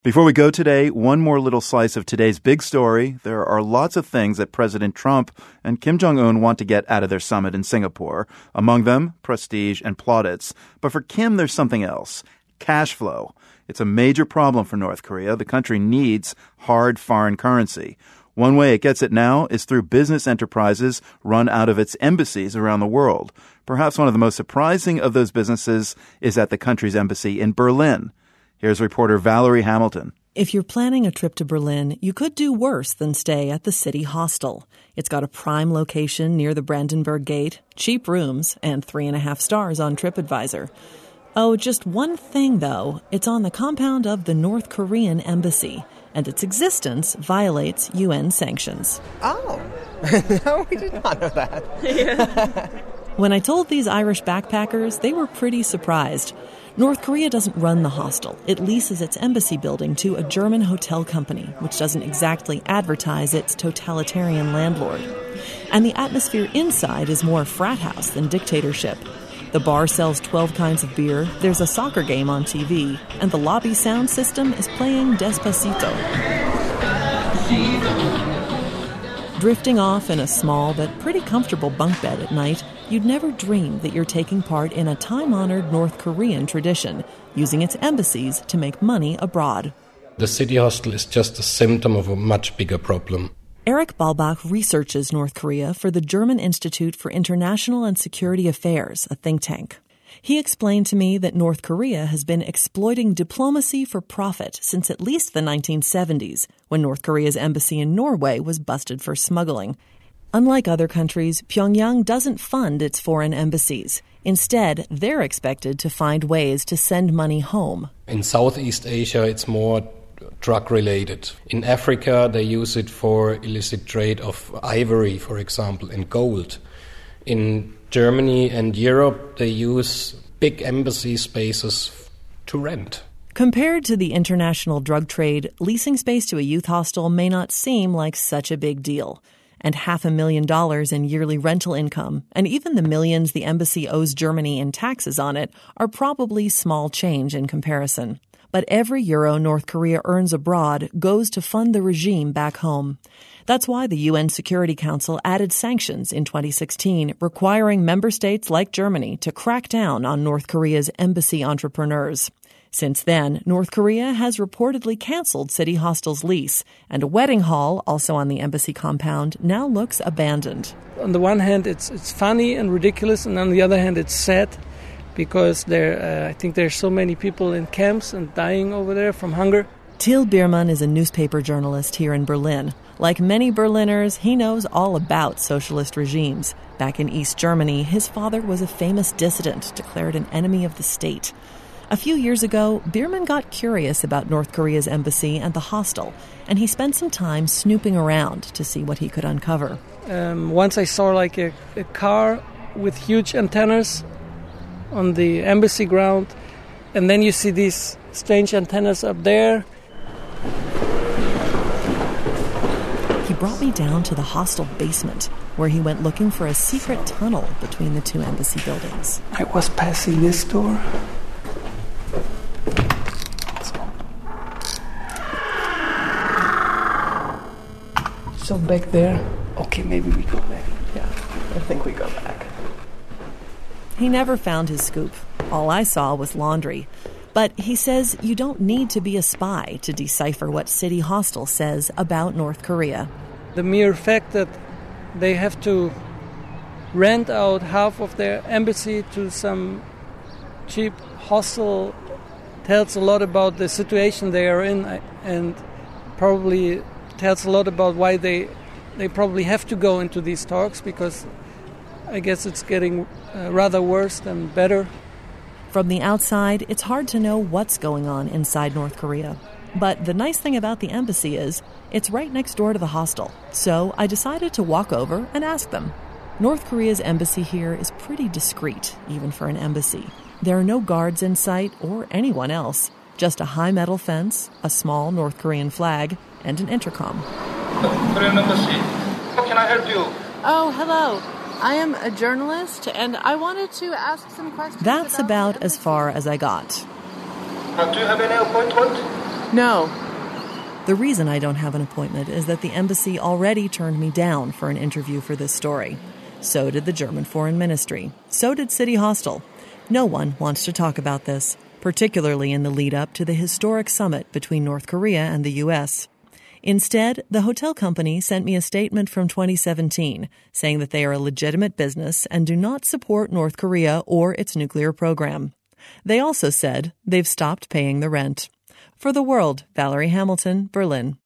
Before we go today, one more little slice of today's big story. There are lots of things that President Trump and Kim Jong-un want to get out of their summit in Singapore. Among them, prestige and plaudits. But for Kim, there's something else. Cash flow. It's a major problem for North Korea. The country needs hard foreign currency. One way it gets it now is through business enterprises run out of its embassies around the world. Perhaps one of the most surprising of those businesses is at the country's embassy in Berlin. Here's reporter Valerie Hamilton. If you're planning a trip to Berlin, you could do worse than stay at the city hostel. It's got a prime location near the Brandenburg Gate, cheap rooms, and 3.5 stars on TripAdvisor. Oh, just one thing, though. It's on the compound of the North Korean embassy, and its existence violates UN sanctions. Oh, no, we did not know that. Yeah. When I told these Irish backpackers, they were pretty surprised. North Korea doesn't run the hostel. It leases its embassy building to a German hotel company, which doesn't exactly advertise its totalitarian landlord. And the atmosphere inside is more frat house than dictatorship. The bar sells 12 kinds of beer, there's a soccer game on TV, and the lobby sound system is playing Despacito. Drifting off in a small but pretty comfortable bunk bed at night, you'd never dream that you're taking part in a time-honored North Korean tradition, using its embassies to make money abroad. The city hostel is just a symptom of a much bigger problem. Eric Balbach researches North Korea for the German Institute for International and Security Affairs, a think tank. He explained to me that North Korea has been exploiting diplomacy for profit since at least the 1970s, when North Korea's embassy in Norway was busted for smuggling. Unlike other countries, Pyongyang doesn't fund its foreign embassies. Instead, they're expected to find ways to send money home. In Southeast Asia, it's more drug-related. In Africa, they use it for illicit trade of ivory, for example, and gold. In Germany and Europe, they use big embassy spaces to rent. Compared to the international drug trade, leasing space to a youth hostel may not seem like such a big deal. And $500,000 in yearly rental income, and even the millions the embassy owes Germany in taxes on it, are probably small change in comparison. But every euro North Korea earns abroad goes to fund the regime back home. That's why the UN Security Council added sanctions in 2016, requiring member states like Germany to crack down on North Korea's embassy entrepreneurs. Since then, North Korea has reportedly canceled City Hostel's lease, and a wedding hall, also on the embassy compound, now looks abandoned. On the one hand, it's funny and ridiculous, and on the other hand, it's sad because I think there's so many people in camps and dying over there from hunger. Till Biermann is a newspaper journalist here in Berlin. Like many Berliners, he knows all about socialist regimes. Back in East Germany, his father was a famous dissident, declared an enemy of the state. A few years ago, Biermann got curious about North Korea's embassy and the hostel, and he spent some time snooping around to see what he could uncover. Once I saw like a car with huge antennas on the embassy ground, and then you see these strange antennas up there. He brought me down to the hostel basement, where he went looking for a secret tunnel between the two embassy buildings. I was passing this door. So back there. Okay, maybe we go back. Yeah, I think we go back. He never found his scoop. All I saw was laundry. But he says you don't need to be a spy to decipher what City Hostel says about North Korea. The mere fact that they have to rent out half of their embassy to some cheap hostel tells a lot about the situation they are in, and probably tells a lot about why they probably have to go into these talks, because I guess it's getting rather worse than better. From the outside, it's hard to know what's going on inside North Korea. But the nice thing about the embassy is it's right next door to the hostel. So I decided to walk over and ask them. North Korea's embassy here is pretty discreet, even for an embassy. There are no guards in sight or anyone else. Just a high metal fence, a small North Korean flag, and an intercom. Korean embassy. How can I help you? Oh, hello. I am a journalist, and I wanted to ask some questions. That's about as far as I got. Do you have any appointment? No. The reason I don't have an appointment is that the embassy already turned me down for an interview for this story. So did the German Foreign Ministry. So did City Hostel. No one wants to talk about this, particularly in the lead-up to the historic summit between North Korea and the U.S. Instead, the hotel company sent me a statement from 2017 saying that they are a legitimate business and do not support North Korea or its nuclear program. They also said they've stopped paying the rent. For The World, Valerie Hamilton, Berlin.